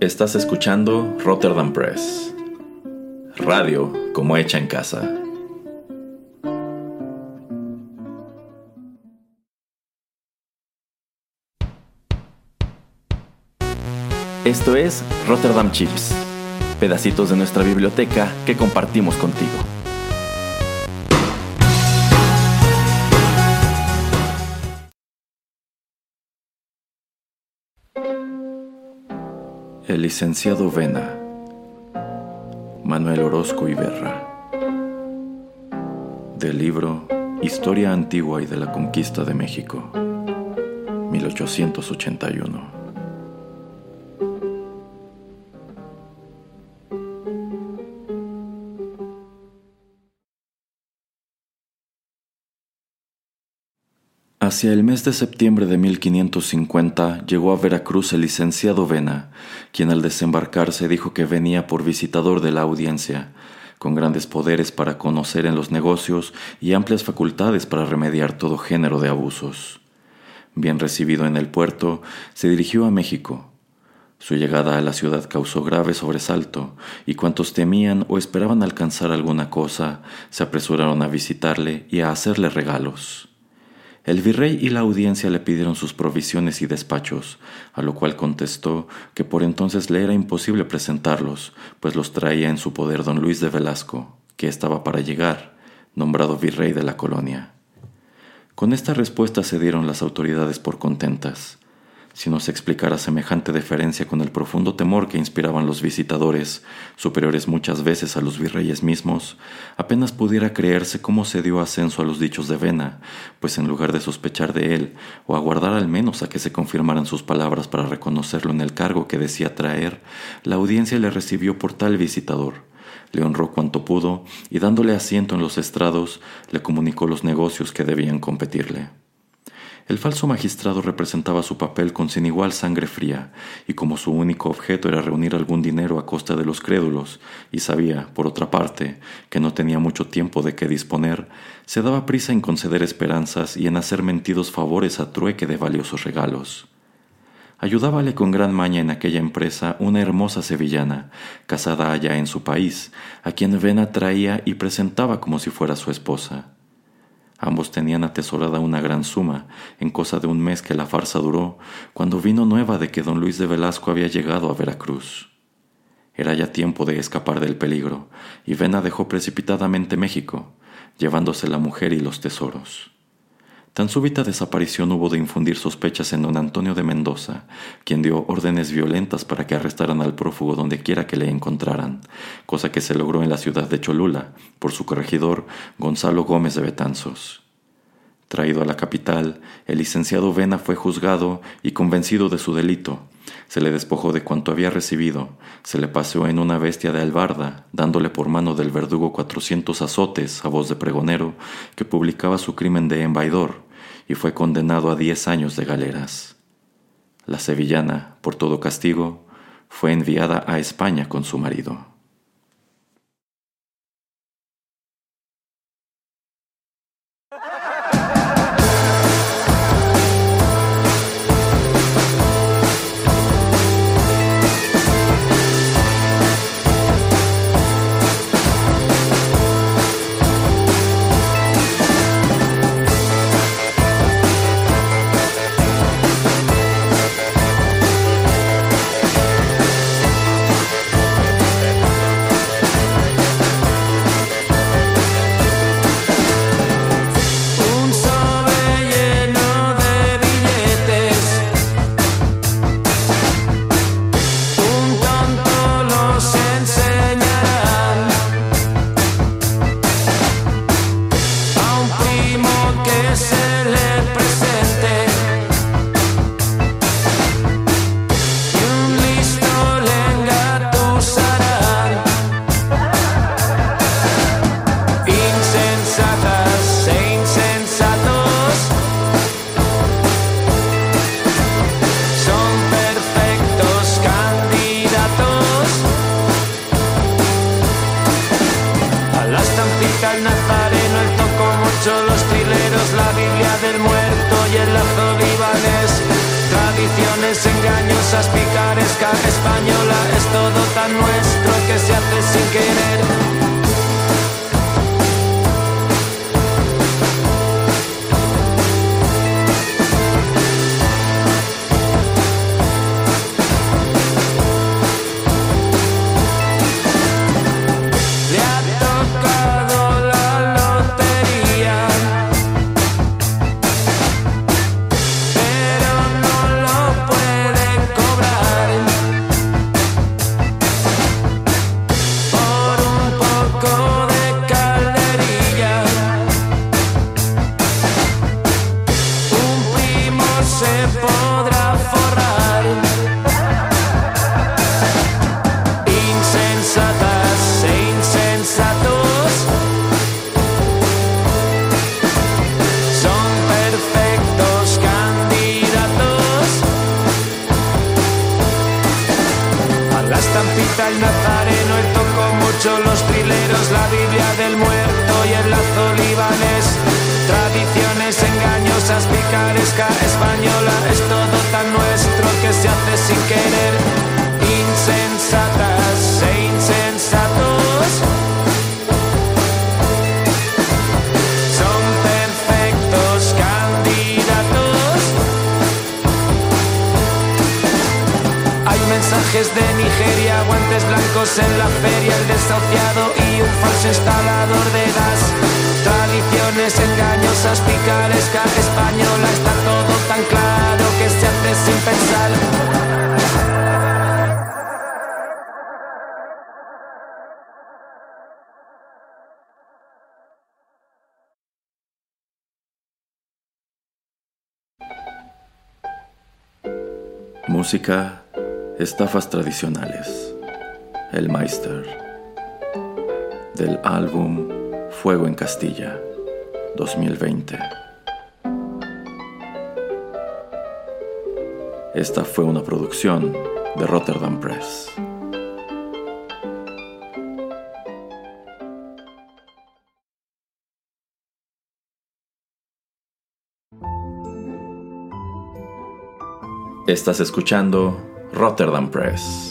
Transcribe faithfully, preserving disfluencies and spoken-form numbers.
Estás escuchando Rotterdam Press, radio como hecha en casa. Esto es Rotterdam Chips, pedacitos de nuestra biblioteca que compartimos contigo. El licenciado Vena, Manuel Orozco Iberra. Del libro Historia Antigua y de la Conquista de México, mil ochocientos ochenta y uno. Hacia el mes de septiembre de mil quinientos cincuenta llegó a Veracruz el licenciado Vena, quien al desembarcarse dijo que venía por visitador de la audiencia, con grandes poderes para conocer en los negocios y amplias facultades para remediar todo género de abusos. Bien recibido en el puerto, se dirigió a México. Su llegada a la ciudad causó grave sobresalto, y cuantos temían o esperaban alcanzar alguna cosa, se apresuraron a visitarle y a hacerle regalos. El virrey y la audiencia le pidieron sus provisiones y despachos, a lo cual contestó que por entonces le era imposible presentarlos, pues los traía en su poder don Luis de Velasco, que estaba para llegar, nombrado virrey de la colonia. Con esta respuesta se dieron las autoridades por contentas. Si no se explicara semejante deferencia con el profundo temor que inspiraban los visitadores, superiores muchas veces a los virreyes mismos, apenas pudiera creerse cómo se dio ascenso a los dichos de Vena, pues en lugar de sospechar de él, o aguardar al menos a que se confirmaran sus palabras para reconocerlo en el cargo que decía traer, la audiencia le recibió por tal visitador, le honró cuanto pudo, y dándole asiento en los estrados, le comunicó los negocios que debían competirle. El falso magistrado representaba su papel con sin igual sangre fría, y como su único objeto era reunir algún dinero a costa de los crédulos, y sabía, por otra parte, que no tenía mucho tiempo de qué disponer, se daba prisa en conceder esperanzas y en hacer mentidos favores a trueque de valiosos regalos. Ayudábale con gran maña en aquella empresa una hermosa sevillana, casada allá en su país, a quien Vena traía y presentaba como si fuera su esposa. Ambos tenían atesorada una gran suma, en cosa de un mes que la farsa duró, cuando vino nueva de que don Luis de Velasco había llegado a Veracruz. Era ya tiempo de escapar del peligro, y Vena dejó precipitadamente México, llevándose la mujer y los tesoros. Tan súbita desaparición hubo de infundir sospechas en don Antonio de Mendoza, quien dio órdenes violentas para que arrestaran al prófugo donde quiera que le encontraran, cosa que se logró en la ciudad de Cholula, por su corregidor Gonzalo Gómez de Betanzos. Traído a la capital, el licenciado Vena fue juzgado y convencido de su delito. Se le despojó de cuanto había recibido, se le paseó en una bestia de albarda, dándole por mano del verdugo cuatrocientos azotes a voz de pregonero que publicaba su crimen de embaidor, y fue condenado a diez años de galeras. La sevillana, por todo castigo, fue enviada a España con su marido. tradiciones engañosas, picaresca española, es todo tan nuestro que se hace sin querer. El nazareno, el toco mucho, los trileros, la Biblia del muerto y el lazo libanés. Tradiciones engañosas, picaresca española, es todo tan nuestro que se hace sin querer. Insensatas e insensatos son perfectos candidatos. Hay mensajes de Nigeria, guantes blancos en la feria, el desahuciado y un falso instalador de gas. Tradiciones engañosas, picaresca española, está todo tan claro que se hace sin pensar. Música, estafas tradicionales. El Meister. Del álbum Fuego en Castilla, dos mil veinte. Esta fue una producción de Rotterdam Press. Estás escuchando Rotterdam Press.